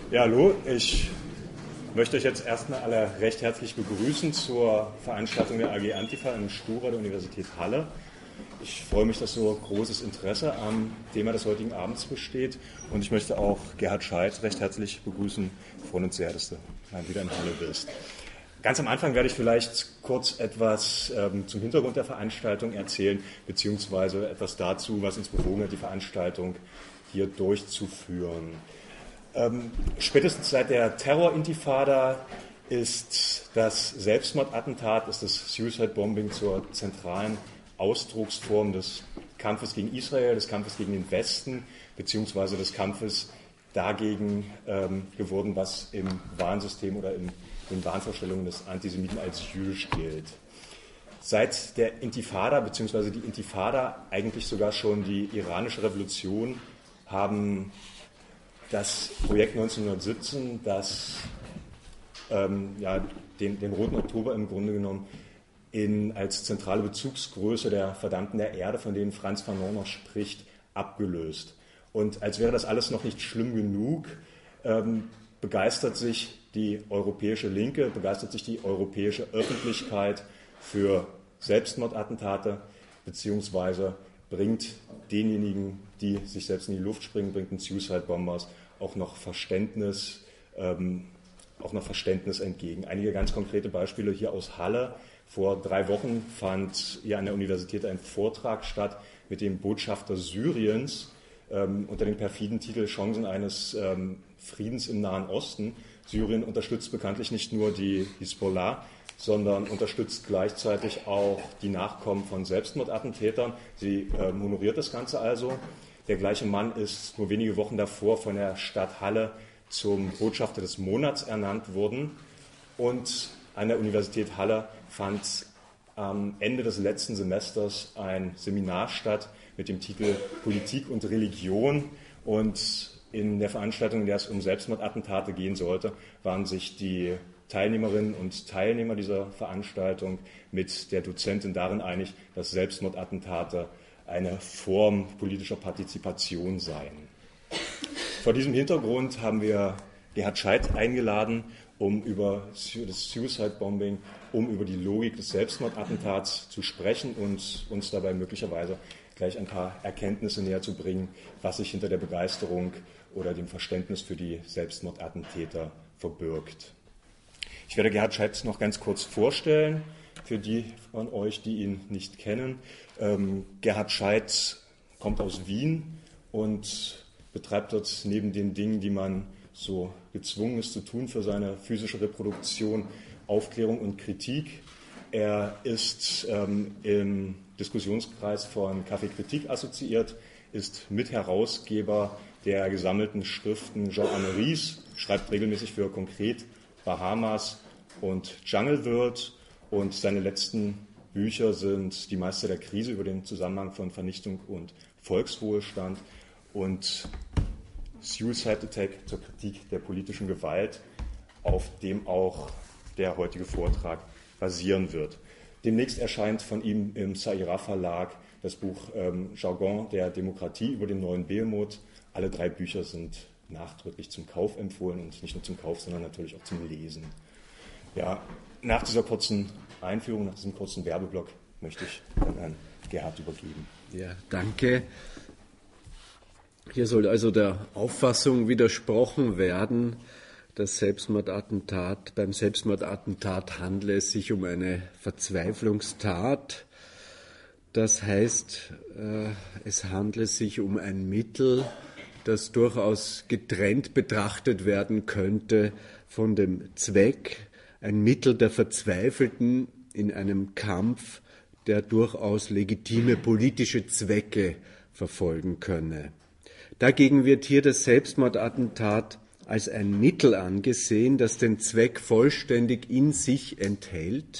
Ja, hallo, ich möchte euch jetzt erstmal alle recht herzlich begrüßen zur Veranstaltung der AG Antifa im Stura der Universität Halle. Ich freue mich, dass so großes Interesse am Thema des heutigen Abends besteht und ich möchte auch Gerhard Scheidt recht herzlich begrüßen. Wir freuen uns sehr, dass du mal wieder in Halle bist. Ganz am Anfang werde ich vielleicht kurz etwas zum Hintergrund der Veranstaltung erzählen, beziehungsweise etwas dazu, was uns bewogen hat, die Veranstaltung hier durchzuführen. Spätestens seit der Terror-Intifada ist das Selbstmordattentat, ist das Suicide Bombing zur zentralen Ausdrucksform des Kampfes gegen Israel, des Kampfes gegen den Westen, beziehungsweise des Kampfes dagegen geworden, was im Warnsystem oder in den Wahnvorstellungen des Antisemiten als jüdisch gilt. Seit der Intifada, beziehungsweise die Intifada, eigentlich sogar schon die iranische Revolution, haben das Projekt 1917, das den Roten Oktober im Grunde genommen als zentrale Bezugsgröße der Verdammten der Erde, von denen Frantz Fanon noch spricht, abgelöst. Und als wäre das alles noch nicht schlimm genug, begeistert sich die europäische Linke, begeistert sich die europäische Öffentlichkeit für Selbstmordattentate, beziehungsweise bringt denjenigen, die sich selbst in die Luft springen, bringt den Suicide Bombers auch noch Verständnis entgegen. Einige ganz konkrete Beispiele hier aus Halle. Vor 3 Wochen fand hier an der Universität ein Vortrag statt mit dem Botschafter Syriens unter dem perfiden Titel Chancen eines Friedens im Nahen Osten. Syrien unterstützt bekanntlich nicht nur die Hisbollah, sondern unterstützt gleichzeitig auch die Nachkommen von Selbstmordattentätern. Sie honoriert das Ganze also. Der gleiche Mann ist nur wenige Wochen davor von der Stadt Halle zum Botschafter des Monats ernannt worden. Und an der Universität Halle fand am Ende des letzten Semesters ein Seminar statt mit dem Titel Politik und Religion. Und in der Veranstaltung, in der es um Selbstmordattentate gehen sollte, waren sich die Teilnehmerinnen und Teilnehmer dieser Veranstaltung mit der Dozentin darin einig, dass Selbstmordattentate eine Form politischer Partizipation seien. Vor diesem Hintergrund haben wir Gerhard Scheidt eingeladen, um über das Suicide Bombing, um über die Logik des Selbstmordattentats zu sprechen und uns dabei möglicherweise gleich ein paar Erkenntnisse näher zu bringen, was sich hinter der Begeisterung oder dem Verständnis für die Selbstmordattentäter verbirgt. Ich werde Gerhard Scheidt noch ganz kurz vorstellen, für die von euch, die ihn nicht kennen. Gerhard Scheidt kommt aus Wien und betreibt dort neben den Dingen, die man so gezwungen ist zu tun für seine physische Reproduktion, Aufklärung und Kritik. Er ist im Diskussionskreis von Café Kritik assoziiert, ist Mitherausgeber der gesammelten Schriften Jean Amery's, schreibt regelmäßig für Konkret, Bahamas und Jungle World, und seine letzten Bücher sind Die Meister der Krise über den Zusammenhang von Vernichtung und Volkswohlstand und Suicide Attack zur Kritik der politischen Gewalt, auf dem auch der heutige Vortrag basieren wird. Demnächst erscheint von ihm im Saira Verlag das Buch Jargon der Demokratie über den neuen Behemoth. Alle 3 Bücher sind nachdrücklich zum Kauf empfohlen und nicht nur zum Kauf, sondern natürlich auch zum Lesen. Ja, nach dieser kurzen Einführung, nach diesem kurzen Werbeblock möchte ich dann an Gerhard übergeben. Ja, danke. Hier soll also der Auffassung widersprochen werden, beim Selbstmordattentat handle es sich um eine Verzweiflungstat. Das heißt, es handle sich um ein Mittel, das durchaus getrennt betrachtet werden könnte von dem Zweck, ein Mittel der Verzweifelten in einem Kampf, der durchaus legitime politische Zwecke verfolgen könne. Dagegen wird hier das Selbstmordattentat als ein Mittel angesehen, das den Zweck vollständig in sich enthält.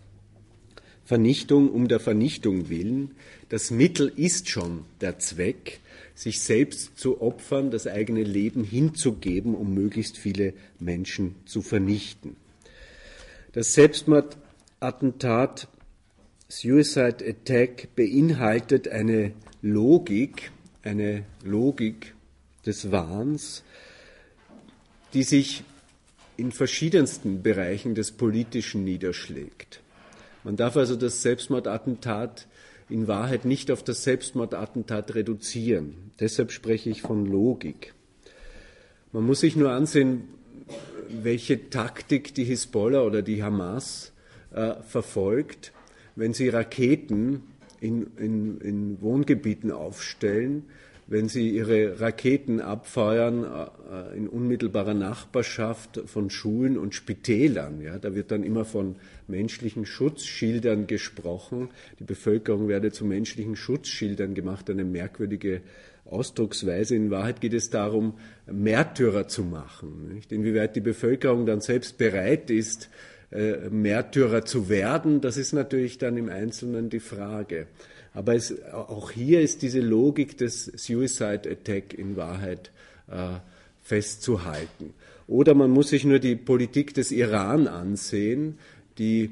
Vernichtung um der Vernichtung willen. Das Mittel ist schon der Zweck, sich selbst zu opfern, das eigene Leben hinzugeben, um möglichst viele Menschen zu vernichten. Das Selbstmordattentat, Suicide Attack, beinhaltet eine Logik des Wahns, die sich in verschiedensten Bereichen des Politischen niederschlägt. Man darf also das Selbstmordattentat in Wahrheit nicht auf das Selbstmordattentat reduzieren. Deshalb spreche ich von Logik. Man muss sich nur ansehen, welche Taktik die Hisbollah oder die Hamas verfolgt, wenn sie Raketen in Wohngebieten aufstellen, wenn sie ihre Raketen abfeuern in unmittelbarer Nachbarschaft von Schulen und Spitälern. Ja, da wird dann immer von menschlichen Schutzschildern gesprochen. Die Bevölkerung werde zu menschlichen Schutzschildern gemacht, eine merkwürdige Ausdrucksweise. In Wahrheit geht es darum, Märtyrer zu machen. Nicht? Inwieweit die Bevölkerung dann selbst bereit ist, Märtyrer zu werden, das ist natürlich dann im Einzelnen die Frage. Aber auch hier ist diese Logik des Suicide Attack in Wahrheit festzuhalten. Oder man muss sich nur die Politik des Iran ansehen, die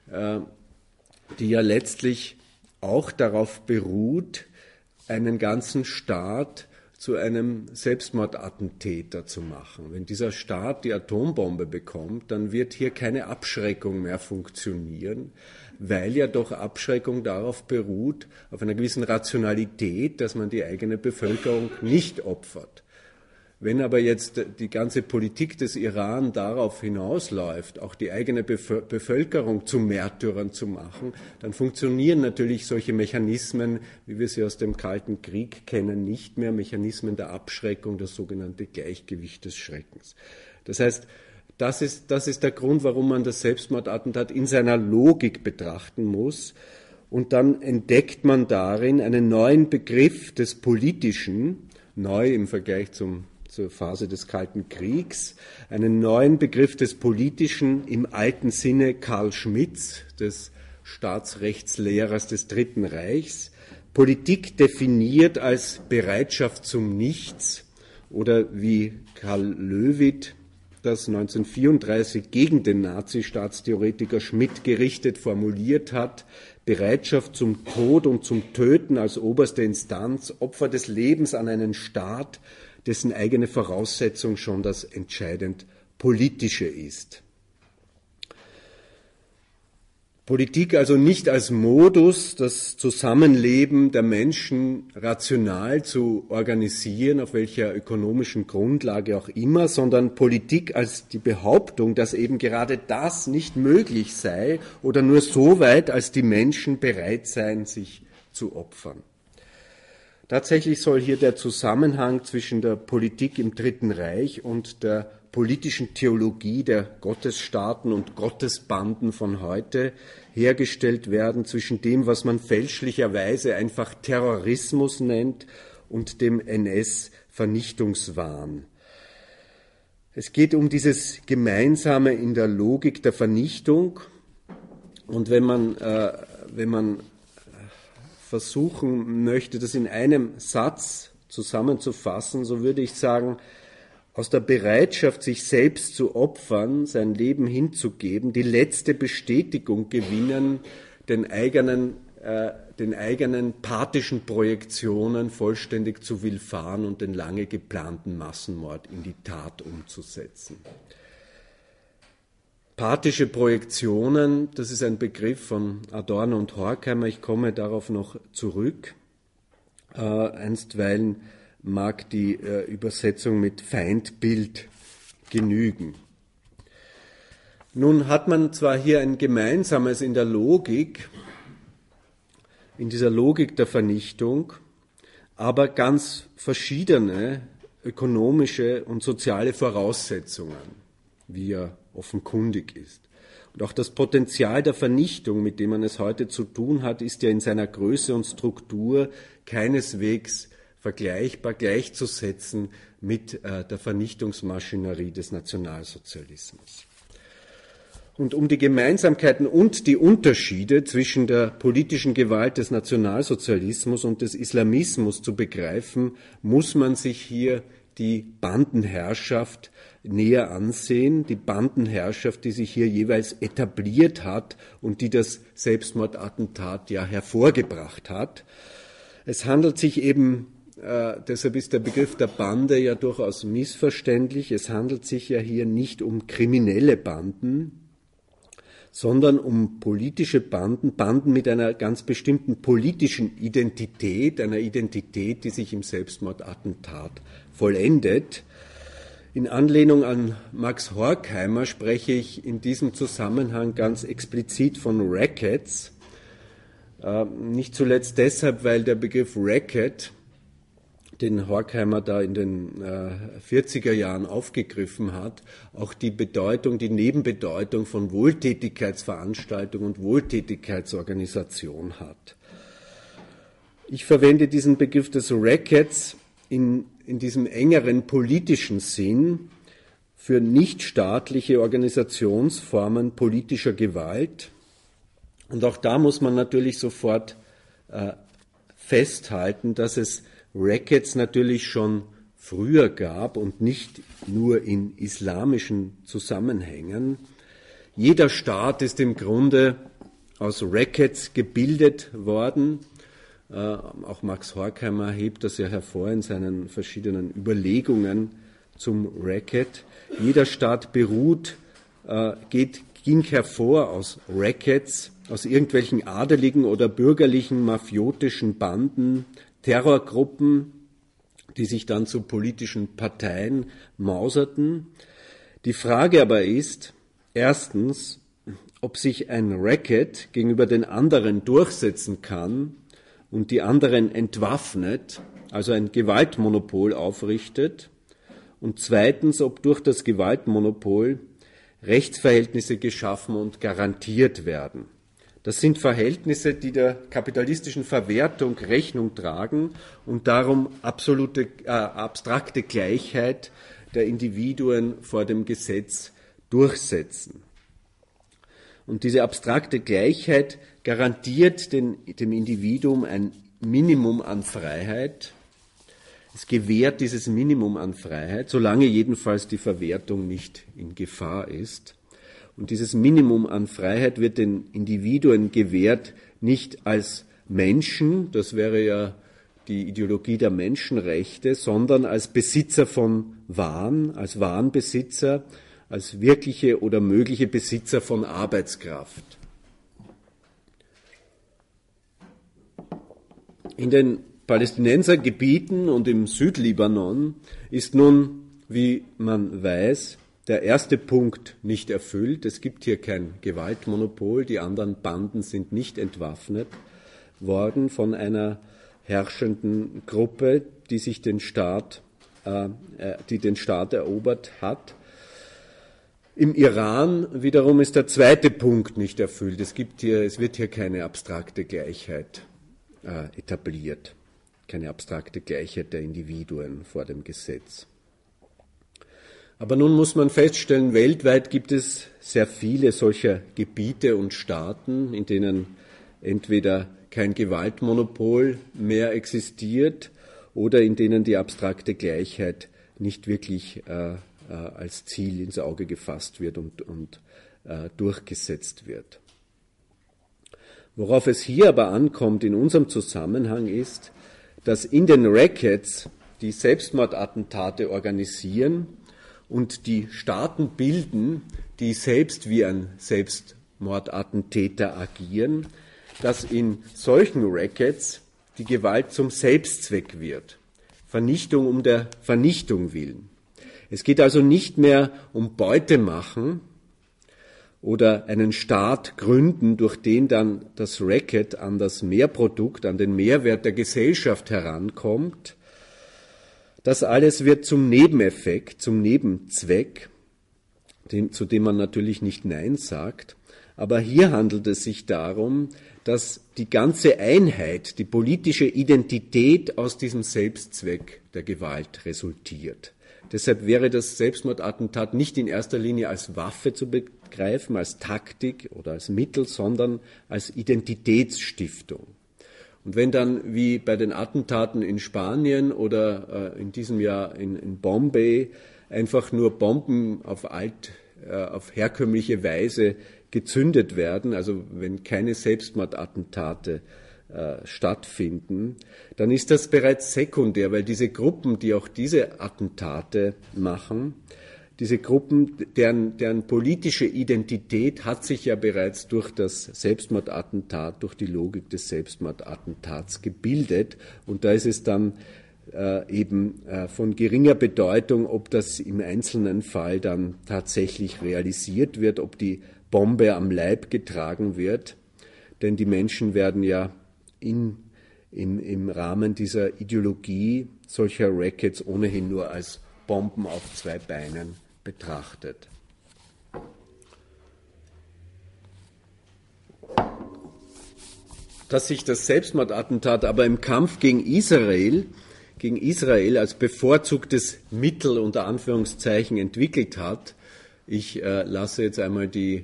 ja letztlich auch darauf beruht, einen ganzen Staat zu einem Selbstmordattentäter zu machen. Wenn dieser Staat die Atombombe bekommt, dann wird hier keine Abschreckung mehr funktionieren, weil ja doch Abschreckung darauf beruht, auf einer gewissen Rationalität, dass man die eigene Bevölkerung nicht opfert. Wenn aber jetzt die ganze Politik des Iran darauf hinausläuft, auch die eigene Bevölkerung zu Märtyrern zu machen, dann funktionieren natürlich solche Mechanismen, wie wir sie aus dem Kalten Krieg kennen, nicht mehr. Mechanismen der Abschreckung, das sogenannte Gleichgewicht des Schreckens. Das heißt, das ist der Grund, warum man das Selbstmordattentat in seiner Logik betrachten muss. Und dann entdeckt man darin einen neuen Begriff des Politischen, neu im Vergleich zur Phase des Kalten Kriegs, einen neuen Begriff des Politischen im alten Sinne Carl Schmitts, des Staatsrechtslehrers des Dritten Reichs. Politik definiert als Bereitschaft zum Nichts oder wie Karl Löwith das 1934 gegen den Nazi-Staatstheoretiker Schmitt gerichtet formuliert hat, Bereitschaft zum Tod und zum Töten als oberste Instanz, Opfer des Lebens an einen Staat, dessen eigene Voraussetzung schon das entscheidend Politische ist. Politik also nicht als Modus, das Zusammenleben der Menschen rational zu organisieren, auf welcher ökonomischen Grundlage auch immer, sondern Politik als die Behauptung, dass eben gerade das nicht möglich sei oder nur so weit, als die Menschen bereit seien, sich zu opfern. Tatsächlich soll hier der Zusammenhang zwischen der Politik im Dritten Reich und der politischen Theologie der Gottesstaaten und Gottesbanden von heute hergestellt werden, zwischen dem, was man fälschlicherweise einfach Terrorismus nennt, und dem NS-Vernichtungswahn. Es geht um dieses Gemeinsame in der Logik der Vernichtung, und wenn man versuchen möchte, das in einem Satz zusammenzufassen, so würde ich sagen, aus der Bereitschaft, sich selbst zu opfern, sein Leben hinzugeben, die letzte Bestätigung gewinnen, den eigenen pathischen Projektionen vollständig zu willfahren und den lange geplanten Massenmord in die Tat umzusetzen. Pathische Projektionen, das ist ein Begriff von Adorno und Horkheimer, ich komme darauf noch zurück. Einstweilen mag die Übersetzung mit Feindbild genügen. Nun hat man zwar hier ein Gemeinsames in der Logik, in dieser Logik der Vernichtung, aber ganz verschiedene ökonomische und soziale Voraussetzungen, wie ja offenkundig ist. Und auch das Potenzial der Vernichtung, mit dem man es heute zu tun hat, ist ja in seiner Größe und Struktur keineswegs vergleichbar, gleichzusetzen mit der Vernichtungsmaschinerie des Nationalsozialismus. Und um die Gemeinsamkeiten und die Unterschiede zwischen der politischen Gewalt des Nationalsozialismus und des Islamismus zu begreifen, muss man sich hier die Bandenherrschaft näher ansehen, die Bandenherrschaft, die sich hier jeweils etabliert hat und die das Selbstmordattentat ja hervorgebracht hat. Es handelt sich eben deshalb ist der Begriff der Bande ja durchaus missverständlich. Es handelt sich ja hier nicht um kriminelle Banden, sondern um politische Banden, Banden mit einer ganz bestimmten politischen Identität, einer Identität, die sich im Selbstmordattentat vollendet. In Anlehnung an Max Horkheimer spreche ich in diesem Zusammenhang ganz explizit von Rackets. Nicht zuletzt deshalb, weil der Begriff Racket, den Horkheimer da in den 40er Jahren aufgegriffen hat, auch die Bedeutung, die Nebenbedeutung von Wohltätigkeitsveranstaltung und Wohltätigkeitsorganisation hat. Ich verwende diesen Begriff des Rackets in diesem engeren politischen Sinn für nichtstaatliche Organisationsformen politischer Gewalt. Und auch da muss man natürlich sofort festhalten, dass es Rackets natürlich schon früher gab und nicht nur in islamischen Zusammenhängen. Jeder Staat ist im Grunde aus Rackets gebildet worden. Auch Max Horkheimer hebt das ja hervor in seinen verschiedenen Überlegungen zum Racket. Jeder Staat ging hervor aus Rackets, aus irgendwelchen adeligen oder bürgerlichen mafiotischen Banden, Terrorgruppen, die sich dann zu politischen Parteien mauserten. Die Frage aber ist, erstens, ob sich ein Racket gegenüber den anderen durchsetzen kann und die anderen entwaffnet, also ein Gewaltmonopol aufrichtet, und zweitens, ob durch das Gewaltmonopol Rechtsverhältnisse geschaffen und garantiert werden. Das sind Verhältnisse, die der kapitalistischen Verwertung Rechnung tragen und darum abstrakte Gleichheit der Individuen vor dem Gesetz durchsetzen. Und diese abstrakte Gleichheit garantiert dem Individuum ein Minimum an Freiheit. Es gewährt dieses Minimum an Freiheit, solange jedenfalls die Verwertung nicht in Gefahr ist. Und dieses Minimum an Freiheit wird den Individuen gewährt, nicht als Menschen, das wäre ja die Ideologie der Menschenrechte, sondern als Besitzer von Waren, als Warenbesitzer, als wirkliche oder mögliche Besitzer von Arbeitskraft. In den Palästinensergebieten und im Südlibanon ist nun, wie man weiß, der erste Punkt nicht erfüllt. Es gibt hier kein Gewaltmonopol. Die anderen Banden sind nicht entwaffnet worden von einer herrschenden Gruppe, die sich den Staat erobert hat. Im Iran wiederum ist der zweite Punkt nicht erfüllt. Es wird hier keine abstrakte Gleichheit etabliert, keine abstrakte Gleichheit der Individuen vor dem Gesetz. Aber nun muss man feststellen, weltweit gibt es sehr viele solcher Gebiete und Staaten, in denen entweder kein Gewaltmonopol mehr existiert oder in denen die abstrakte Gleichheit nicht wirklich als Ziel ins Auge gefasst wird und durchgesetzt wird. Worauf es hier aber ankommt in unserem Zusammenhang ist, dass in den Rackets, die Selbstmordattentate organisieren und die Staaten bilden, die selbst wie ein Selbstmordattentäter agieren, dass in solchen Rackets die Gewalt zum Selbstzweck wird. Vernichtung um der Vernichtung willen. Es geht also nicht mehr um Beute machen oder einen Staat gründen, durch den dann das Racket an das Mehrprodukt, an den Mehrwert der Gesellschaft herankommt. Das alles wird zum Nebeneffekt, zum Nebenzweck, zu dem man natürlich nicht Nein sagt. Aber hier handelt es sich darum, dass die ganze Einheit, die politische Identität aus diesem Selbstzweck der Gewalt resultiert. Deshalb wäre das Selbstmordattentat nicht in erster Linie als Waffe zu begreifen, als Taktik oder als Mittel, sondern als Identitätsstiftung. Und wenn dann, wie bei den Attentaten in Spanien oder in diesem Jahr in Bombay, einfach nur Bomben auf herkömmliche Weise gezündet werden, also wenn keine Selbstmordattentate stattfinden, dann ist das bereits sekundär, weil diese Gruppen, die auch diese Attentate machen, diese Gruppen, deren politische Identität hat sich ja bereits durch das Selbstmordattentat, durch die Logik des Selbstmordattentats gebildet. Und da ist es dann eben von geringer Bedeutung, ob das im einzelnen Fall dann tatsächlich realisiert wird, ob die Bombe am Leib getragen wird. Denn die Menschen werden ja im Rahmen dieser Ideologie solcher Rackets ohnehin nur als Bomben auf zwei Beinen betrachtet. Dass sich das Selbstmordattentat aber im Kampf gegen Israel als bevorzugtes Mittel unter Anführungszeichen entwickelt hat. Ich lasse jetzt einmal die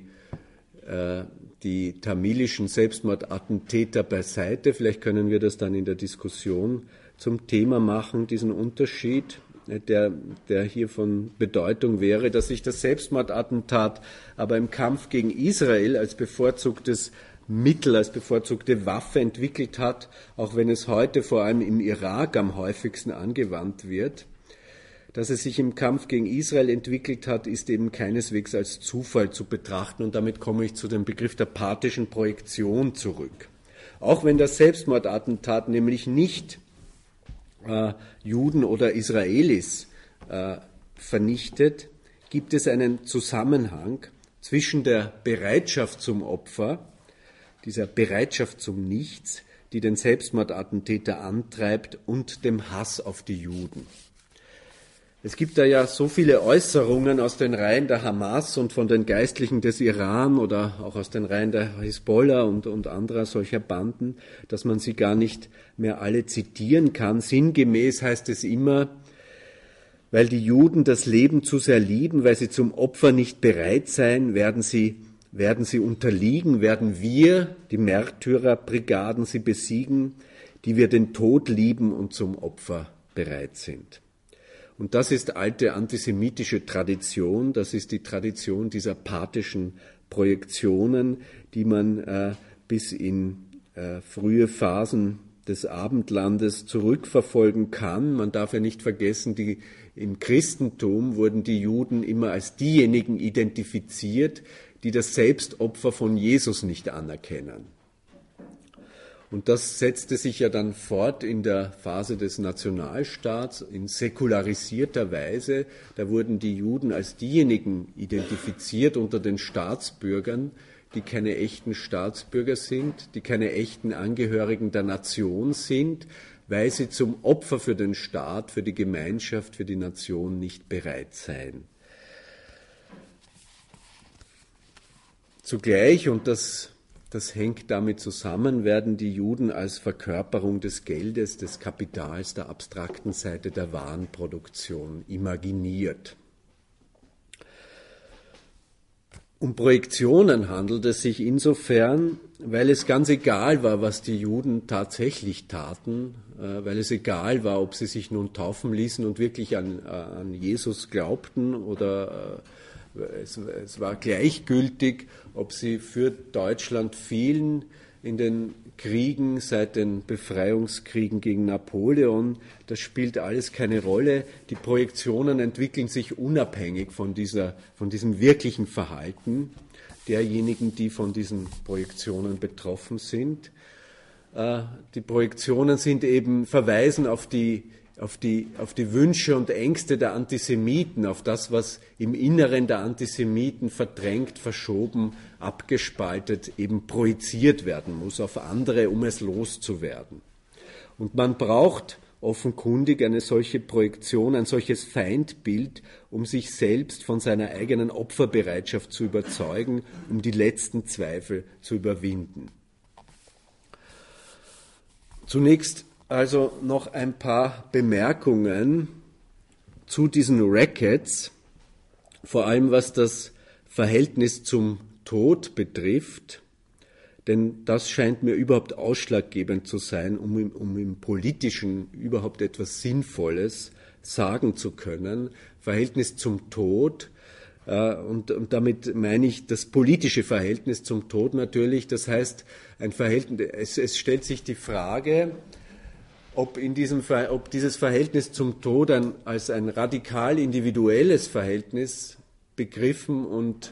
tamilischen Selbstmordattentäter beiseite. Vielleicht können wir das dann in der Diskussion zum Thema machen, diesen Unterschied, der hier von Bedeutung wäre, dass sich das Selbstmordattentat aber im Kampf gegen Israel als bevorzugtes Mittel, als bevorzugte Waffe entwickelt hat, auch wenn es heute vor allem im Irak am häufigsten angewandt wird. Dass es sich im Kampf gegen Israel entwickelt hat, ist eben keineswegs als Zufall zu betrachten. Und damit komme ich zu dem Begriff der pathischen Projektion zurück. Auch wenn das Selbstmordattentat nämlich nicht Juden oder Israelis vernichtet, gibt es einen Zusammenhang zwischen der Bereitschaft zum Opfer, dieser Bereitschaft zum Nichts, die den Selbstmordattentäter antreibt, und dem Hass auf die Juden. Es gibt da ja so viele Äußerungen aus den Reihen der Hamas und von den Geistlichen des Iran oder auch aus den Reihen der Hisbollah und anderer solcher Banden, dass man sie gar nicht mehr alle zitieren kann. Sinngemäß heißt es immer, weil die Juden das Leben zu sehr lieben, weil sie zum Opfer nicht bereit seien, werden sie unterliegen, werden wir, die Märtyrerbrigaden, sie besiegen, die wir den Tod lieben und zum Opfer bereit sind. Und das ist alte antisemitische Tradition, das ist die Tradition dieser pathischen Projektionen, die man bis in frühe Phasen des Abendlandes zurückverfolgen kann. Man darf ja nicht vergessen, im Christentum wurden die Juden immer als diejenigen identifiziert, die das Selbstopfer von Jesus nicht anerkennen. Und das setzte sich ja dann fort in der Phase des Nationalstaats in säkularisierter Weise. Da wurden die Juden als diejenigen identifiziert unter den Staatsbürgern, die keine echten Staatsbürger sind, die keine echten Angehörigen der Nation sind, weil sie zum Opfer für den Staat, für die Gemeinschaft, für die Nation nicht bereit seien. Zugleich, und das hängt damit zusammen, werden die Juden als Verkörperung des Geldes, des Kapitals, der abstrakten Seite der Warenproduktion imaginiert. Um Projektionen handelt es sich insofern, weil es ganz egal war, was die Juden tatsächlich taten, weil es egal war, ob sie sich nun taufen ließen und wirklich an Jesus glaubten oder es war gleichgültig, ob sie für Deutschland fielen in den Kriegen seit den Befreiungskriegen gegen Napoleon. Das spielt alles keine Rolle. Die Projektionen entwickeln sich unabhängig von diesem wirklichen Verhalten derjenigen, die von diesen Projektionen betroffen sind. Die Projektionen sind eben verweisen auf die Wünsche und Ängste der Antisemiten, auf das, was im Inneren der Antisemiten verdrängt, verschoben, abgespaltet, eben projiziert werden muss auf andere, um es loszuwerden. Und man braucht offenkundig eine solche Projektion, ein solches Feindbild, um sich selbst von seiner eigenen Opferbereitschaft zu überzeugen, um die letzten Zweifel zu überwinden. Zunächst also noch ein paar Bemerkungen zu diesen Rackets, vor allem was das Verhältnis zum Tod betrifft, denn das scheint mir überhaupt ausschlaggebend zu sein, um im Politischen überhaupt etwas Sinnvolles sagen zu können. Verhältnis zum Tod. Und damit meine ich das politische Verhältnis zum Tod natürlich. Das heißt, es stellt sich die Frage, ob dieses Verhältnis zum Tod als ein radikal individuelles Verhältnis begriffen und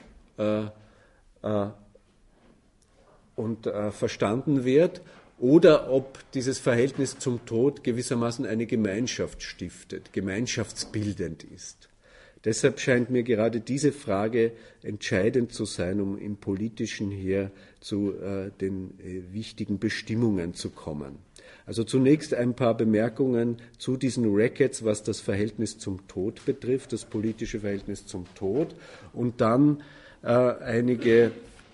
verstanden wird, oder ob dieses Verhältnis zum Tod gewissermaßen eine Gemeinschaft stiftet, gemeinschaftsbildend ist. Deshalb scheint mir gerade diese Frage entscheidend zu sein, um im Politischen hier zu den wichtigen Bestimmungen zu kommen. Also zunächst ein paar Bemerkungen zu diesen Rackets, was das Verhältnis zum Tod betrifft, das politische Verhältnis zum Tod, und dann einige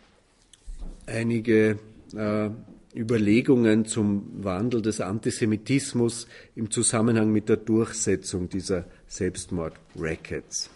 Überlegungen zum Wandel des Antisemitismus im Zusammenhang mit der Durchsetzung dieser Selbstmordrackets.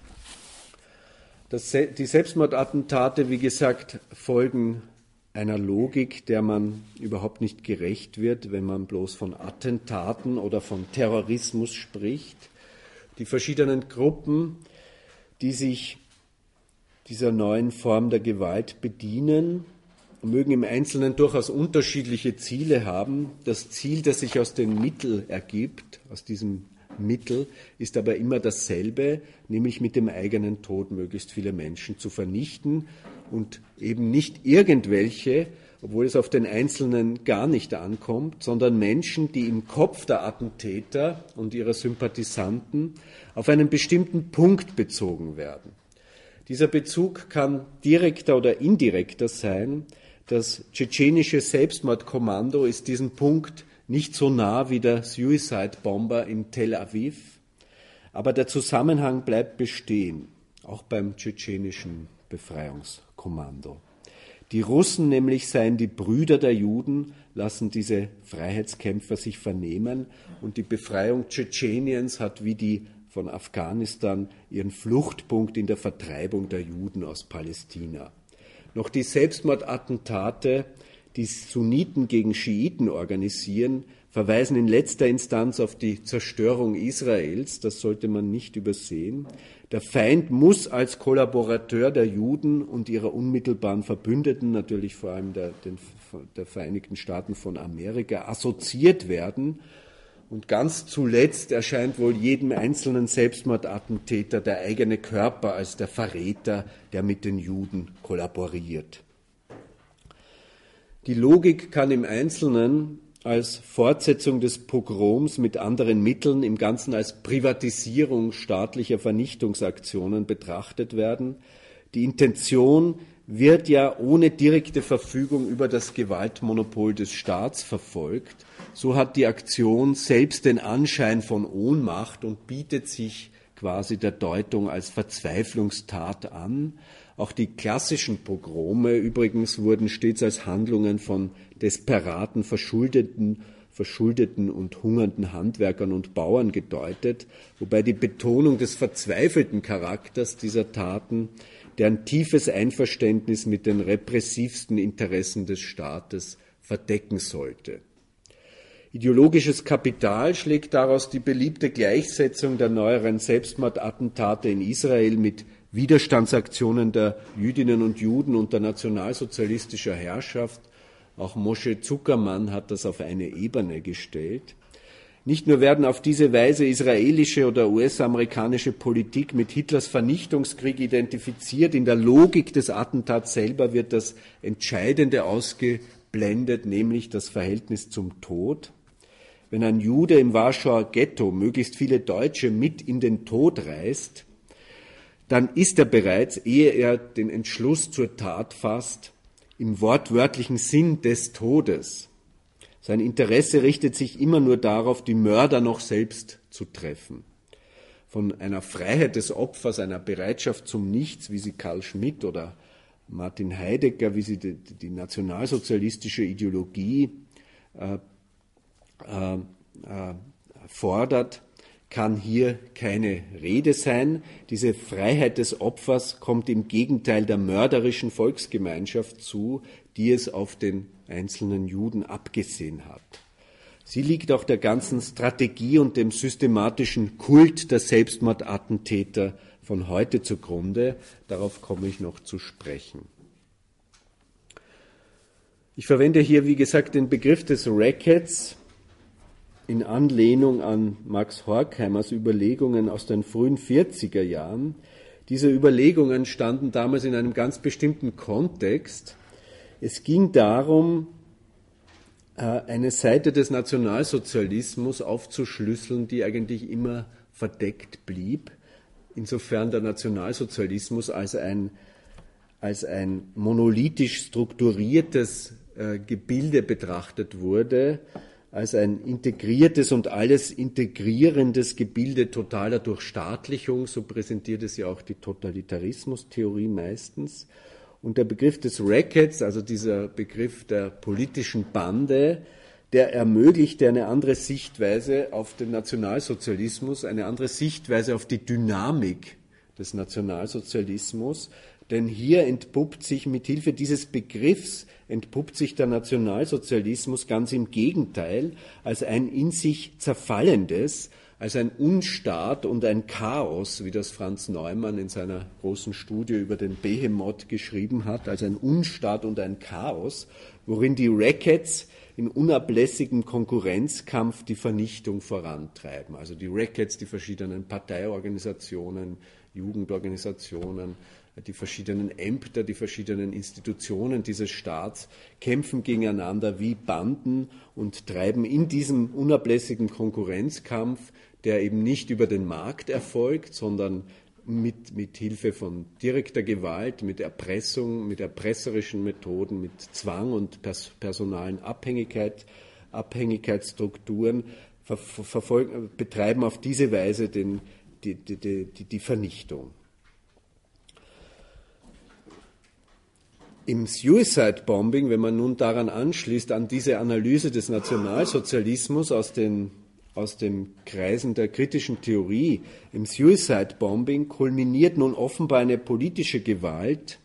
Die Selbstmordattentate, wie gesagt, folgen einer Logik, der man überhaupt nicht gerecht wird, wenn man bloß von Attentaten oder von Terrorismus spricht. Die verschiedenen Gruppen, die sich dieser neuen Form der Gewalt bedienen, mögen im Einzelnen durchaus unterschiedliche Ziele haben. Das Ziel, das sich aus dem Mittel ergibt, aus diesem Mittel, ist aber immer dasselbe, nämlich mit dem eigenen Tod möglichst viele Menschen zu vernichten und eben nicht irgendwelche, obwohl es auf den Einzelnen gar nicht ankommt, sondern Menschen, die im Kopf der Attentäter und ihrer Sympathisanten auf einen bestimmten Punkt bezogen werden. Dieser Bezug kann direkter oder indirekter sein. Das tschetschenische Selbstmordkommando ist diesem Punkt nicht so nah wie der Suicide Bomber in Tel Aviv, aber der Zusammenhang bleibt bestehen, auch beim tschetschenischen Befreiungskommando. Die Russen nämlich seien die Brüder der Juden, lassen diese Freiheitskämpfer sich vernehmen, und die Befreiung Tschetscheniens hat wie die von Afghanistan ihren Fluchtpunkt in der Vertreibung der Juden aus Palästina. Noch die Selbstmordattentate, die Sunniten gegen Schiiten organisieren, verweisen in letzter Instanz auf die Zerstörung Israels. Das sollte man nicht übersehen. Der Feind muss als Kollaborateur der Juden und ihrer unmittelbaren Verbündeten, natürlich vor allem der Vereinigten Staaten von Amerika, assoziiert werden. Und ganz zuletzt erscheint wohl jedem einzelnen Selbstmordattentäter der eigene Körper als der Verräter, der mit den Juden kollaboriert. Die Logik kann im Einzelnen als Fortsetzung des Pogroms mit anderen Mitteln, im Ganzen als Privatisierung staatlicher Vernichtungsaktionen betrachtet werden. Die Intention wird ja ohne direkte Verfügung über das Gewaltmonopol des Staats verfolgt. So hat die Aktion selbst den Anschein von Ohnmacht und bietet sich quasi der Deutung als Verzweiflungstat an. Auch die klassischen Pogrome übrigens wurden stets als Handlungen von desperaten, verschuldeten und hungernden Handwerkern und Bauern gedeutet, wobei die Betonung des verzweifelten Charakters dieser Taten deren tiefes Einverständnis mit den repressivsten Interessen des Staates verdecken sollte. Ideologisches Kapital schlägt daraus die beliebte Gleichsetzung der neueren Selbstmordattentate in Israel mit Widerstandsaktionen der Jüdinnen und Juden unter nationalsozialistischer Herrschaft. Auch Moshe Zuckermann hat das auf eine Ebene gestellt. Nicht nur werden auf diese Weise israelische oder US-amerikanische Politik mit Hitlers Vernichtungskrieg identifiziert, in der Logik des Attentats selber wird das Entscheidende ausgeblendet, nämlich das Verhältnis zum Tod. Wenn ein Jude im Warschauer Ghetto möglichst viele Deutsche mit in den Tod reißt, dann ist er bereits, ehe er den Entschluss zur Tat fasst, im wortwörtlichen Sinn des Todes. Sein Interesse richtet sich immer nur darauf, die Mörder noch selbst zu treffen. Von einer Freiheit des Opfers, einer Bereitschaft zum Nichts, wie sie Karl Schmitt oder Martin Heidegger, wie sie die nationalsozialistische Ideologie fordert, kann hier keine Rede sein. Diese Freiheit des Opfers kommt im Gegenteil der mörderischen Volksgemeinschaft zu, die es auf den einzelnen Juden abgesehen hat. Sie liegt auch der ganzen Strategie und dem systematischen Kult der Selbstmordattentäter von heute zugrunde. Darauf komme ich noch zu sprechen. Ich verwende hier, wie gesagt, den Begriff des Rackets in Anlehnung an Max Horkheimers Überlegungen aus den frühen 40er Jahren. Diese Überlegungen standen damals in einem ganz bestimmten Kontext. Es ging darum, eine Seite des Nationalsozialismus aufzuschlüsseln, die eigentlich immer verdeckt blieb, insofern der Nationalsozialismus als ein monolithisch strukturiertes Gebilde betrachtet wurde, als ein integriertes und alles integrierendes Gebilde totaler Durchstaatlichung, so präsentiert es ja auch die Totalitarismustheorie meistens. Und der Begriff des Rackets, also dieser Begriff der politischen Bande, der ermöglichte eine andere Sichtweise auf den Nationalsozialismus, eine andere Sichtweise auf die Dynamik des Nationalsozialismus. Denn hier entpuppt sich mithilfe dieses Begriffs der Nationalsozialismus ganz im Gegenteil als ein in sich zerfallendes, als ein Unstaat und ein Chaos, wie das Franz Neumann in seiner großen Studie über den Behemoth geschrieben hat, als ein Unstaat und ein Chaos, worin die Rackets in unablässigem Konkurrenzkampf die Vernichtung vorantreiben. Also die Rackets, die verschiedenen Parteiorganisationen, Jugendorganisationen, die verschiedenen Ämter, die verschiedenen Institutionen dieses Staats kämpfen gegeneinander wie Banden und treiben in diesem unablässigen Konkurrenzkampf, der eben nicht über den Markt erfolgt, sondern mit Hilfe von direkter Gewalt, mit Erpressung, mit erpresserischen Methoden, mit Zwang und personalen Abhängigkeitsstrukturen betreiben auf diese Weise die Vernichtung. Im Suicide Bombing, wenn man nun daran anschließt, an diese Analyse des Nationalsozialismus aus den Kreisen der kritischen Theorie, im Suicide Bombing kulminiert nun offenbar eine politische Gewalt,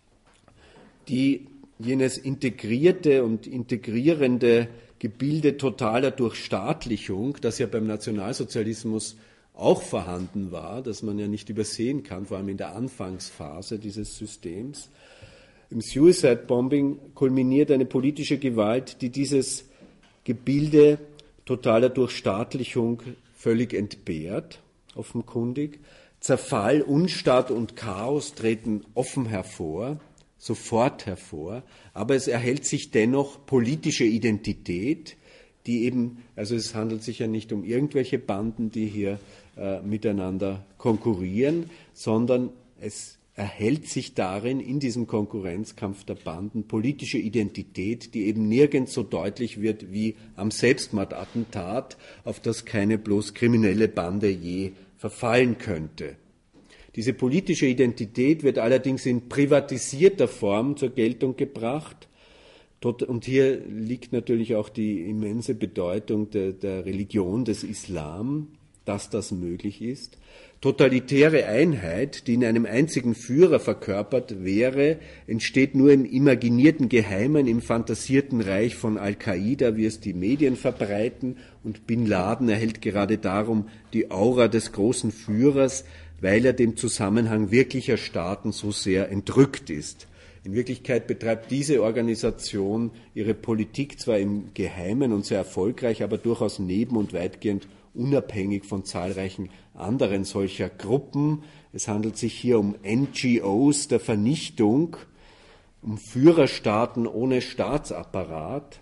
die jenes integrierte und integrierende Gebilde totaler Durchstaatlichung, das ja beim Nationalsozialismus auch vorhanden war, das man ja nicht übersehen kann, vor allem in der Anfangsphase dieses Systems. Im Suicide Bombing kulminiert eine politische Gewalt, die dieses Gebilde totaler Durchstaatlichung völlig entbehrt, offenkundig. Zerfall, Unstaat und Chaos treten offen hervor, sofort hervor, aber es erhält sich dennoch politische Identität, die eben, also es handelt sich ja nicht um irgendwelche Banden, die hier miteinander konkurrieren, sondern es erhält sich darin, in diesem Konkurrenzkampf der Banden, politische Identität, die eben nirgends so deutlich wird wie am Selbstmordattentat, auf das keine bloß kriminelle Bande je verfallen könnte. Diese politische Identität wird allerdings in privatisierter Form zur Geltung gebracht. Und hier liegt natürlich auch die immense Bedeutung der Religion des Islam, dass das möglich ist. Totalitäre Einheit, die in einem einzigen Führer verkörpert wäre, entsteht nur im imaginierten Geheimen, im fantasierten Reich von Al-Qaida, wie es die Medien verbreiten, und Bin Laden erhält gerade darum die Aura des großen Führers, weil er dem Zusammenhang wirklicher Staaten so sehr entrückt ist. In Wirklichkeit betreibt diese Organisation ihre Politik zwar im Geheimen und sehr erfolgreich, aber durchaus neben- und weitgehend unabhängig von zahlreichen anderen solcher Gruppen. Es handelt sich hier um NGOs der Vernichtung, um Führerstaaten ohne Staatsapparat.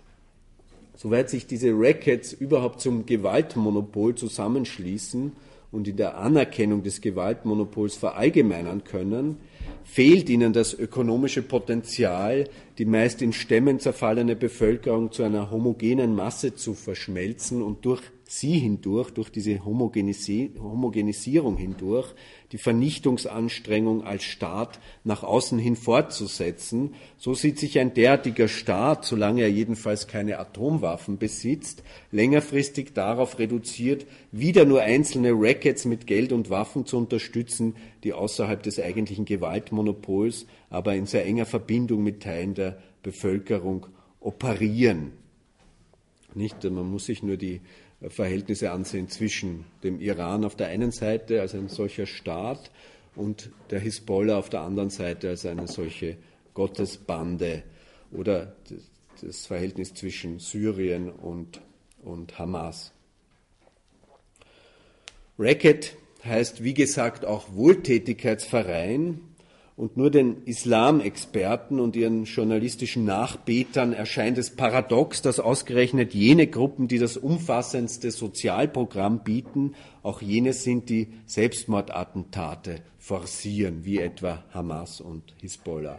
Soweit sich diese Rackets überhaupt zum Gewaltmonopol zusammenschließen und in der Anerkennung des Gewaltmonopols verallgemeinern können, fehlt ihnen das ökonomische Potenzial, die meist in Stämmen zerfallene Bevölkerung zu einer homogenen Masse zu verschmelzen und durch sie hindurch, durch diese Homogenisierung hindurch, die Vernichtungsanstrengung als Staat nach außen hin fortzusetzen. So sieht sich ein derartiger Staat, solange er jedenfalls keine Atomwaffen besitzt, längerfristig darauf reduziert, wieder nur einzelne Rackets mit Geld und Waffen zu unterstützen, die außerhalb des eigentlichen Gewaltmonopols, aber in sehr enger Verbindung mit Teilen der Bevölkerung operieren. Nicht? Man muss sich nur die Verhältnisse ansehen zwischen dem Iran auf der einen Seite als ein solcher Staat und der Hisbollah auf der anderen Seite als eine solche Gottesbande oder das Verhältnis zwischen Syrien und Hamas. Racket heißt, wie gesagt, auch Wohltätigkeitsverein, und nur den Islamexperten und ihren journalistischen Nachbetern erscheint es paradox, dass ausgerechnet jene Gruppen, die das umfassendste Sozialprogramm bieten, auch jene sind, die Selbstmordattentate forcieren, wie etwa Hamas und Hisbollah.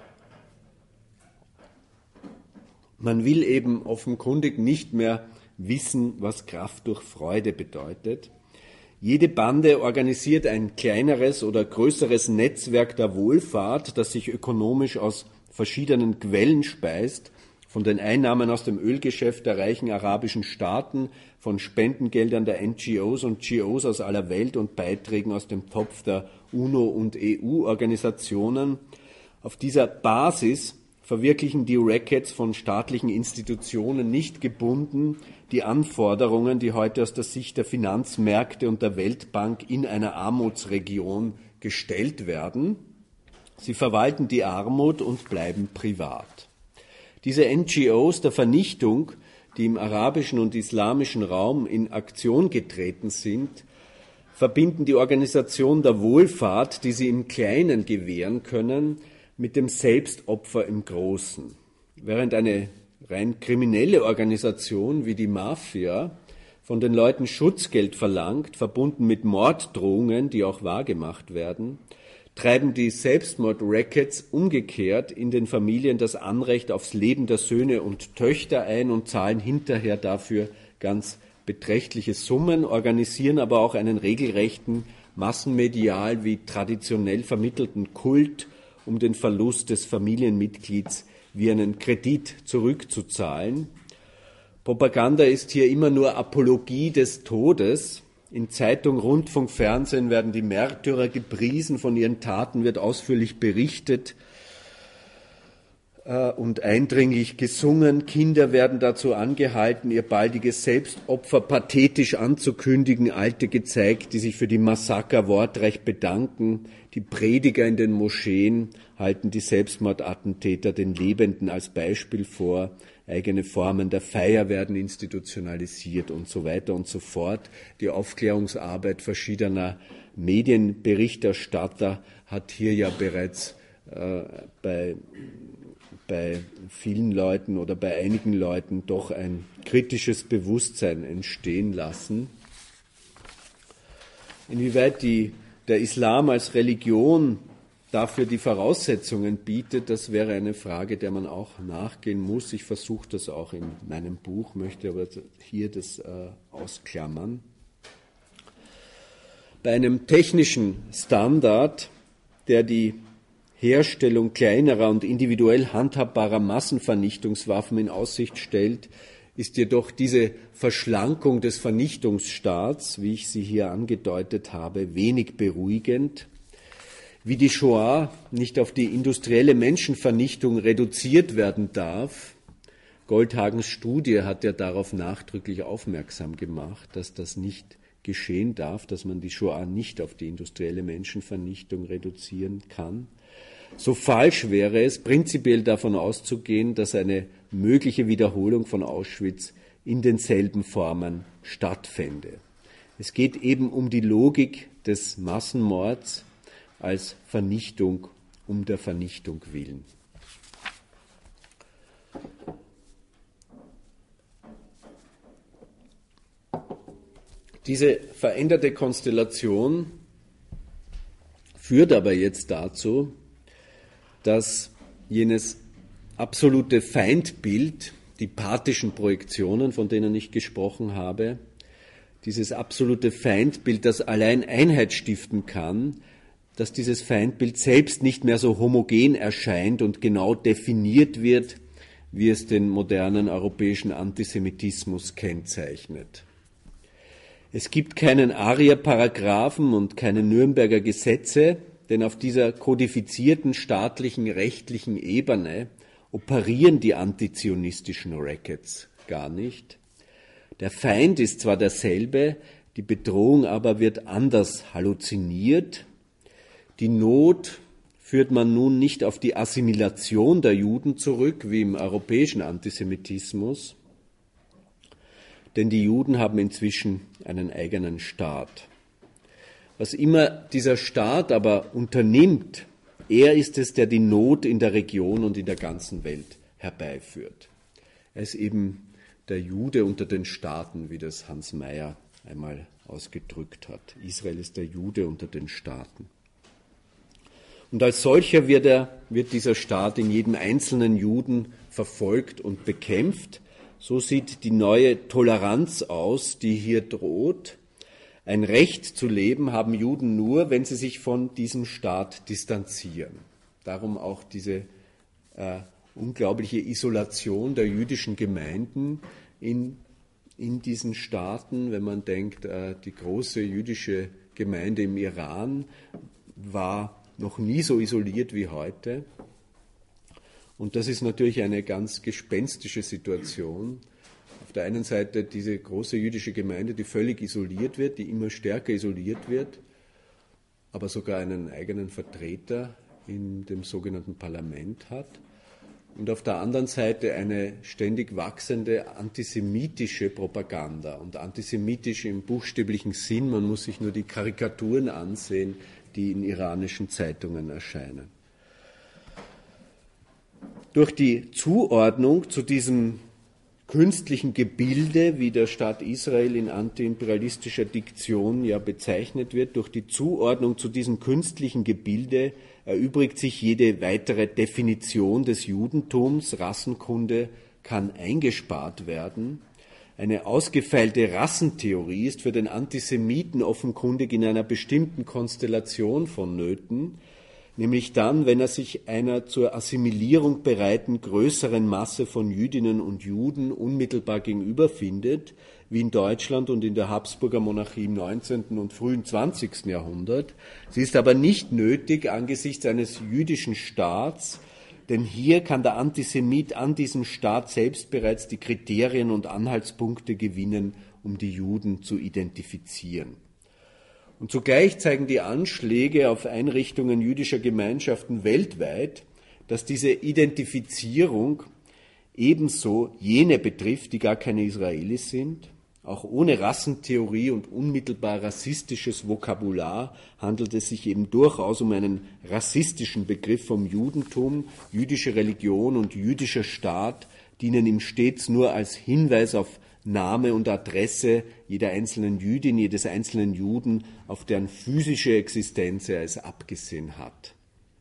Man will eben offenkundig nicht mehr wissen, was Kraft durch Freude bedeutet. Jede Bande organisiert ein kleineres oder größeres Netzwerk der Wohlfahrt, das sich ökonomisch aus verschiedenen Quellen speist, von den Einnahmen aus dem Ölgeschäft der reichen arabischen Staaten, von Spendengeldern der NGOs und GOs aus aller Welt und Beiträgen aus dem Topf der UNO- und EU-Organisationen. Auf dieser Basis verwirklichen die Rackets von staatlichen Institutionen nicht gebunden die Anforderungen, die heute aus der Sicht der Finanzmärkte und der Weltbank in einer Armutsregion gestellt werden. Sie verwalten die Armut und bleiben privat. Diese NGOs der Vernichtung, die im arabischen und islamischen Raum in Aktion getreten sind, verbinden die Organisation der Wohlfahrt, die sie im Kleinen gewähren können, mit dem Selbstopfer im Großen. Während eine rein kriminelle Organisation wie die Mafia von den Leuten Schutzgeld verlangt, verbunden mit Morddrohungen, die auch wahrgemacht werden, treiben die Selbstmord-Rackets umgekehrt in den Familien das Anrecht aufs Leben der Söhne und Töchter ein und zahlen hinterher dafür ganz beträchtliche Summen, organisieren aber auch einen regelrechten, massenmedial wie traditionell vermittelten Kult, um den Verlust des Familienmitglieds wie einen Kredit zurückzuzahlen. Propaganda ist hier immer nur Apologie des Todes. In Zeitung, Rundfunk, Fernsehen werden die Märtyrer gepriesen, von ihren Taten wird ausführlich berichtet und eindringlich gesungen. Kinder werden dazu angehalten, ihr baldiges Selbstopfer pathetisch anzukündigen. Alte gezeigt, die sich für die Massaker wortreich bedanken. Die Prediger in den Moscheen halten die Selbstmordattentäter den Lebenden als Beispiel vor. Eigene Formen der Feier werden institutionalisiert und so weiter und so fort. Die Aufklärungsarbeit verschiedener Medienberichterstatter hat hier ja bereits bei vielen Leuten oder bei einigen Leuten doch ein kritisches Bewusstsein entstehen lassen. Inwieweit der Islam als Religion dafür die Voraussetzungen bietet, das wäre eine Frage, der man auch nachgehen muss. Ich versuche das auch in meinem Buch, möchte aber hier das ausklammern. Bei einem technischen Standard, der die Herstellung kleinerer und individuell handhabbarer Massenvernichtungswaffen in Aussicht stellt, ist jedoch diese Verschlankung des Vernichtungsstaats, wie ich sie hier angedeutet habe, wenig beruhigend. Wie die Shoah nicht auf die industrielle Menschenvernichtung reduziert werden darf, Goldhagens Studie hat ja darauf nachdrücklich aufmerksam gemacht, dass das nicht geschehen darf, dass man die Shoah nicht auf die industrielle Menschenvernichtung reduzieren kann. So falsch wäre es, prinzipiell davon auszugehen, dass eine mögliche Wiederholung von Auschwitz in denselben Formen stattfände. Es geht eben um die Logik des Massenmords als Vernichtung um der Vernichtung willen. Diese veränderte Konstellation führt aber jetzt dazu, dass jenes absolute Feindbild, die pathischen Projektionen, von denen ich gesprochen habe, dieses absolute Feindbild, das allein Einheit stiften kann, dass dieses Feindbild selbst nicht mehr so homogen erscheint und genau definiert wird, wie es den modernen europäischen Antisemitismus kennzeichnet. Es gibt keinen Aria-Paragraphen und keine Nürnberger Gesetze, denn auf dieser kodifizierten staatlichen rechtlichen Ebene operieren die antizionistischen Rackets gar nicht. Der Feind ist zwar derselbe, die Bedrohung aber wird anders halluziniert. Die Not führt man nun nicht auf die Assimilation der Juden zurück, wie im europäischen Antisemitismus, denn die Juden haben inzwischen einen eigenen Staat. Was immer dieser Staat aber unternimmt, er ist es, der die Not in der Region und in der ganzen Welt herbeiführt. Er ist eben der Jude unter den Staaten, wie das Hans Mayer einmal ausgedrückt hat. Israel ist der Jude unter den Staaten. Und als solcher wird dieser Staat in jedem einzelnen Juden verfolgt und bekämpft. So sieht die neue Toleranz aus, die hier droht. Ein Recht zu leben haben Juden nur, wenn sie sich von diesem Staat distanzieren. Darum auch diese unglaubliche Isolation der jüdischen Gemeinden in diesen Staaten. Wenn man denkt, die große jüdische Gemeinde im Iran war noch nie so isoliert wie heute. Und das ist natürlich eine ganz gespenstische Situation. Auf der einen Seite diese große jüdische Gemeinde, die völlig isoliert wird, die immer stärker isoliert wird, aber sogar einen eigenen Vertreter in dem sogenannten Parlament hat. Und auf der anderen Seite eine ständig wachsende antisemitische Propaganda. Und antisemitisch im buchstäblichen Sinn, man muss sich nur die Karikaturen ansehen, die in iranischen Zeitungen erscheinen. Durch die Zuordnung zu diesem künstlichen Gebilde, wie der Staat Israel in antiimperialistischer Diktion ja bezeichnet wird, durch die Zuordnung zu diesem künstlichen Gebilde erübrigt sich jede weitere Definition des Judentums. Rassenkunde kann eingespart werden. Eine ausgefeilte Rassentheorie ist für den Antisemiten offenkundig in einer bestimmten Konstellation vonnöten, nämlich dann, wenn er sich einer zur Assimilierung bereiten größeren Masse von Jüdinnen und Juden unmittelbar gegenüberfindet, wie in Deutschland und in der Habsburger Monarchie im 19. und frühen 20. Jahrhundert. Sie ist aber nicht nötig angesichts eines jüdischen Staats, denn hier kann der Antisemit an diesem Staat selbst bereits die Kriterien und Anhaltspunkte gewinnen, um die Juden zu identifizieren. Und zugleich zeigen die Anschläge auf Einrichtungen jüdischer Gemeinschaften weltweit, dass diese Identifizierung ebenso jene betrifft, die gar keine Israelis sind. Auch ohne Rassentheorie und unmittelbar rassistisches Vokabular handelt es sich eben durchaus um einen rassistischen Begriff vom Judentum. Jüdische Religion und jüdischer Staat dienen ihm stets nur als Hinweis auf Name und Adresse jeder einzelnen Jüdin, jedes einzelnen Juden, auf deren physische Existenz er es abgesehen hat.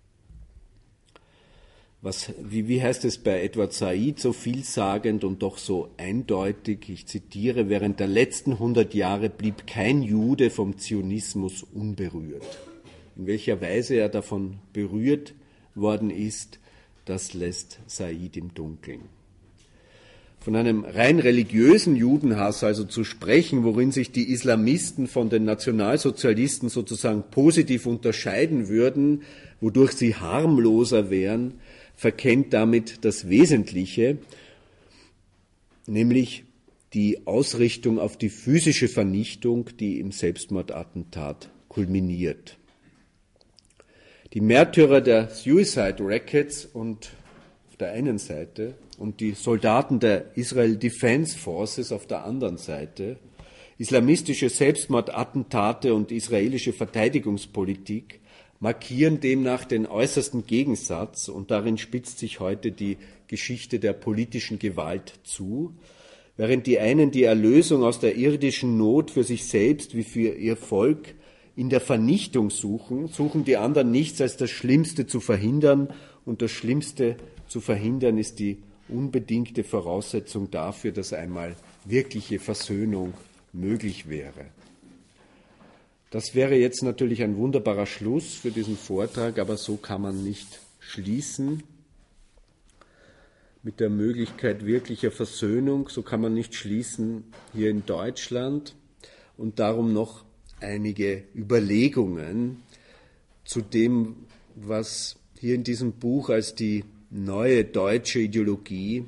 Wie heißt es bei Edward Said so vielsagend und doch so eindeutig? Ich zitiere: Während der letzten 100 Jahre blieb kein Jude vom Zionismus unberührt. In welcher Weise er davon berührt worden ist, das lässt Said im Dunkeln. Von einem rein religiösen Judenhass also zu sprechen, worin sich die Islamisten von den Nationalsozialisten sozusagen positiv unterscheiden würden, wodurch sie harmloser wären, verkennt damit das Wesentliche, nämlich die Ausrichtung auf die physische Vernichtung, die im Selbstmordattentat kulminiert. Die Märtyrer der Suicide Rackets und auf der einen Seite und die Soldaten der Israel Defense Forces auf der anderen Seite, islamistische Selbstmordattentate und israelische Verteidigungspolitik markieren demnach den äußersten Gegensatz, und darin spitzt sich heute die Geschichte der politischen Gewalt zu. Während die einen die Erlösung aus der irdischen Not für sich selbst wie für ihr Volk in der Vernichtung suchen, suchen die anderen nichts als das Schlimmste zu verhindern, und das Schlimmste zu verhindern ist die unbedingte Voraussetzung dafür, dass einmal wirkliche Versöhnung möglich wäre. Das wäre jetzt natürlich ein wunderbarer Schluss für diesen Vortrag, aber so kann man nicht schließen. Mit der Möglichkeit wirklicher Versöhnung, so kann man nicht schließen hier in Deutschland. Und darum noch einige Überlegungen zu dem, was hier in diesem Buch als die neue deutsche Ideologie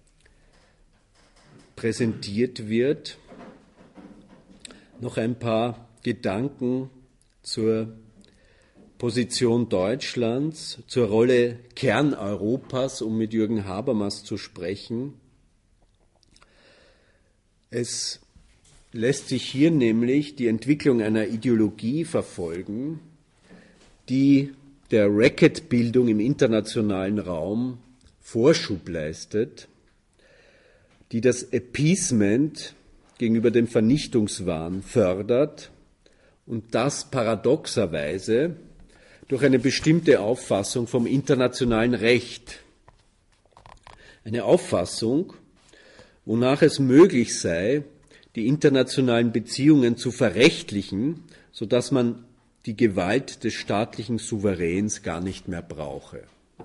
präsentiert wird. Noch ein paar Gedanken zur Position Deutschlands, zur Rolle Kerneuropas, um mit Jürgen Habermas zu sprechen. Es lässt sich hier nämlich die Entwicklung einer Ideologie verfolgen, die der Racketbildung im internationalen Raum Vorschub leistet, die das Appeasement gegenüber dem Vernichtungswahn fördert und das paradoxerweise durch eine bestimmte Auffassung vom internationalen Recht. Eine Auffassung, wonach es möglich sei, die internationalen Beziehungen zu verrechtlichen, sodass man die Gewalt des staatlichen Souveräns gar nicht mehr brauche.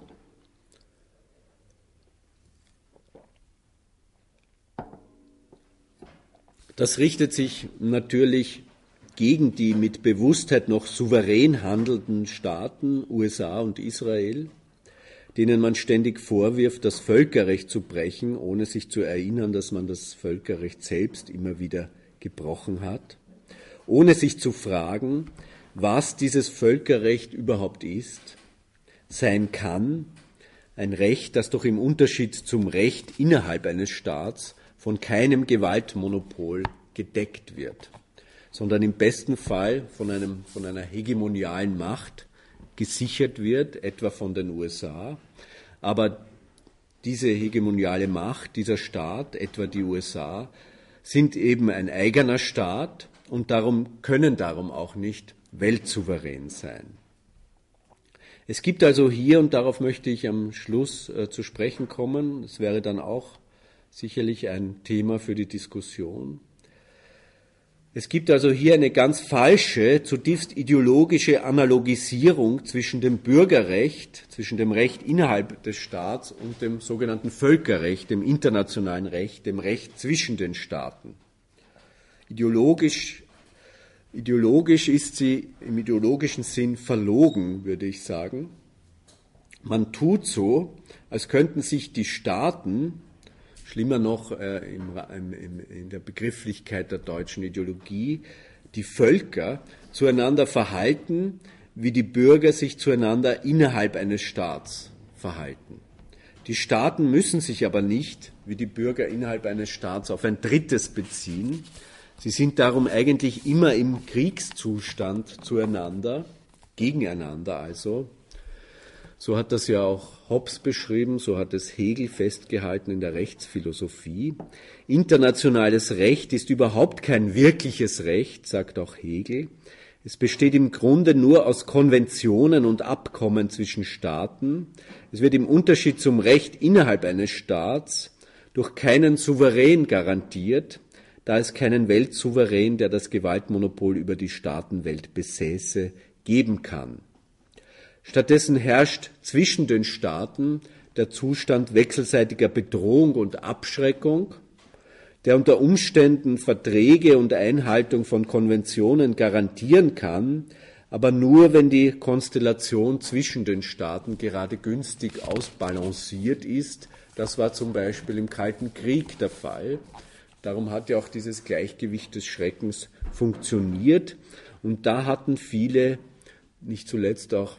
Das richtet sich natürlich gegen die mit Bewusstheit noch souverän handelnden Staaten, USA und Israel, denen man ständig vorwirft, das Völkerrecht zu brechen, ohne sich zu erinnern, dass man das Völkerrecht selbst immer wieder gebrochen hat, ohne sich zu fragen, was dieses Völkerrecht überhaupt ist, sein kann, ein Recht, das doch im Unterschied zum Recht innerhalb eines Staats von keinem Gewaltmonopol gedeckt wird, sondern im besten Fall von einer hegemonialen Macht gesichert wird, etwa von den USA. Aber diese hegemoniale Macht, dieser Staat, etwa die USA, sind eben ein eigener Staat und können darum auch nicht weltsouverän sein. Es gibt also hier, und darauf möchte ich am Schluss zu sprechen kommen, es wäre dann auch sicherlich ein Thema für die Diskussion, es gibt also hier eine ganz falsche, zutiefst ideologische Analogisierung zwischen dem Bürgerrecht, zwischen dem Recht innerhalb des Staats und dem sogenannten Völkerrecht, dem internationalen Recht, dem Recht zwischen den Staaten. Ideologisch ist sie im ideologischen Sinn verlogen, würde ich sagen. Man tut so, als könnten sich die Staaten, schlimmer noch in der Begrifflichkeit der deutschen Ideologie, die Völker zueinander verhalten, wie die Bürger sich zueinander innerhalb eines Staats verhalten. Die Staaten müssen sich aber nicht, wie die Bürger innerhalb eines Staats, auf ein Drittes beziehen. Sie sind darum eigentlich immer im Kriegszustand zueinander, gegeneinander also. So hat das ja auch Hobbes beschrieben, so hat es Hegel festgehalten in der Rechtsphilosophie. Internationales Recht ist überhaupt kein wirkliches Recht, sagt auch Hegel. Es besteht im Grunde nur aus Konventionen und Abkommen zwischen Staaten. Es wird im Unterschied zum Recht innerhalb eines Staats durch keinen Souverän garantiert, da es keinen Weltsouverän, der das Gewaltmonopol über die Staatenwelt besäße, geben kann. Stattdessen herrscht zwischen den Staaten der Zustand wechselseitiger Bedrohung und Abschreckung, der unter Umständen Verträge und Einhaltung von Konventionen garantieren kann, aber nur, wenn die Konstellation zwischen den Staaten gerade günstig ausbalanciert ist. Das war zum Beispiel im Kalten Krieg der Fall. Darum hat ja auch dieses Gleichgewicht des Schreckens funktioniert. Und da hatten viele, nicht zuletzt auch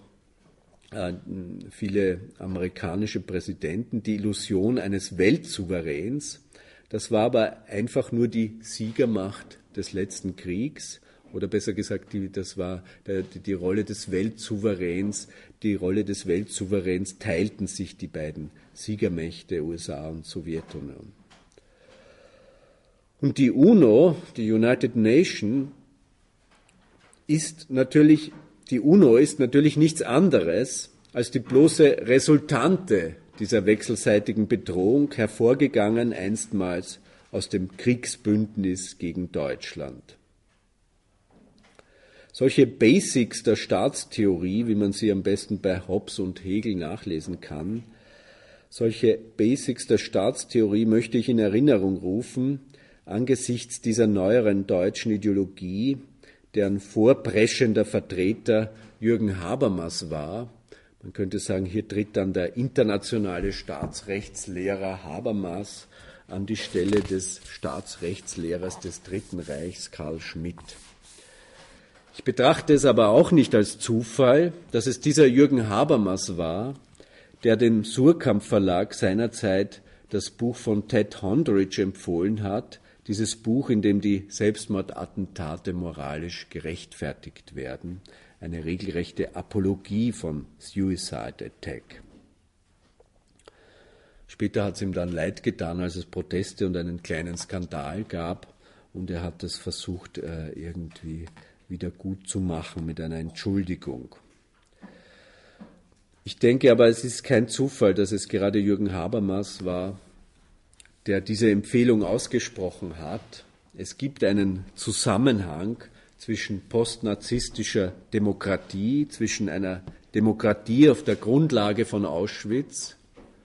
viele amerikanische Präsidenten, die Illusion eines Weltsouveräns. Das war aber einfach nur die Siegermacht des letzten Kriegs, oder besser gesagt, das war die Rolle des Weltsouveräns. Die Rolle des Weltsouveräns teilten sich die beiden Siegermächte, USA und Sowjetunion. Und die UNO, die United Nations, ist natürlich nichts anderes als die bloße Resultante dieser wechselseitigen Bedrohung, hervorgegangen einstmals aus dem Kriegsbündnis gegen Deutschland. Solche Basics der Staatstheorie, wie man sie am besten bei Hobbes und Hegel nachlesen kann, solche Basics der Staatstheorie möchte ich in Erinnerung rufen, angesichts dieser neueren deutschen Ideologie, deren vorpreschender Vertreter Jürgen Habermas war. Man könnte sagen, hier tritt dann der internationale Staatsrechtslehrer Habermas an die Stelle des Staatsrechtslehrers des Dritten Reichs, Carl Schmitt. Ich betrachte es aber auch nicht als Zufall, dass es dieser Jürgen Habermas war, der dem Suhrkamp Verlag seinerzeit das Buch von Ted Hondridge empfohlen hat, dieses Buch, in dem die Selbstmordattentate moralisch gerechtfertigt werden, eine regelrechte Apologie von Suicide Attack. Später hat es ihm dann leid getan, als es Proteste und einen kleinen Skandal gab, und er hat es versucht, irgendwie wieder gut zu machen mit einer Entschuldigung. Ich denke aber, es ist kein Zufall, dass es gerade Jürgen Habermas war, der diese Empfehlung ausgesprochen hat. Es gibt einen Zusammenhang zwischen postnarzisstischer Demokratie, zwischen einer Demokratie auf der Grundlage von Auschwitz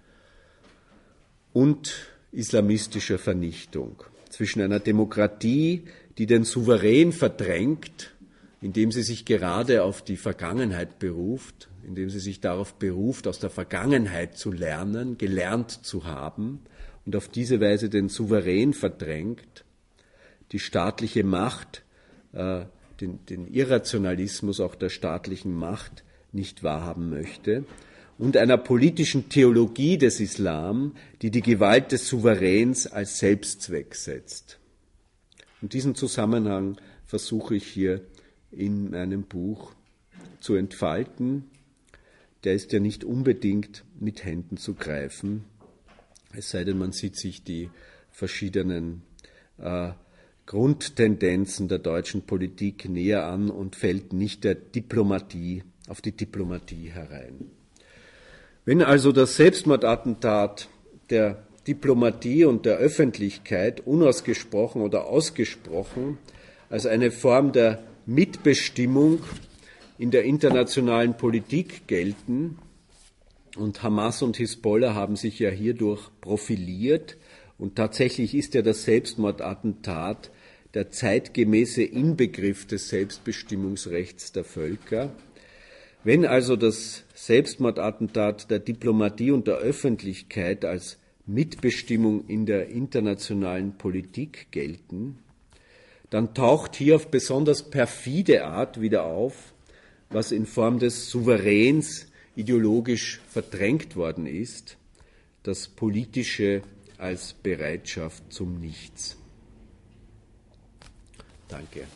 und islamistischer Vernichtung, zwischen einer Demokratie, die den Souverän verdrängt, indem sie sich gerade auf die Vergangenheit beruft, indem sie sich darauf beruft, aus der Vergangenheit zu lernen, gelernt zu haben und auf diese Weise den Souverän verdrängt, die staatliche Macht, den Irrationalismus auch der staatlichen Macht nicht wahrhaben möchte, und einer politischen Theologie des Islam, die die Gewalt des Souveräns als Selbstzweck setzt. Und diesen Zusammenhang versuche ich hier in meinem Buch zu entfalten. Der ist ja nicht unbedingt mit Händen zu greifen, es sei denn, man sieht sich die verschiedenen Grundtendenzen der deutschen Politik näher an und fällt nicht auf die Diplomatie herein. Wenn also das Selbstmordattentat der Diplomatie und der Öffentlichkeit unausgesprochen oder ausgesprochen als eine Form der Mitbestimmung in der internationalen Politik gelten, und Hamas und Hisbollah haben sich ja hierdurch profiliert, und tatsächlich ist ja das Selbstmordattentat der zeitgemäße Inbegriff des Selbstbestimmungsrechts der Völker. Wenn also das Selbstmordattentat der Diplomatie und der Öffentlichkeit als Mitbestimmung in der internationalen Politik gelten, dann taucht hier auf besonders perfide Art wieder auf, was in Form des Souveräns ideologisch verdrängt worden ist, das Politische als Bereitschaft zum Nichts. Danke.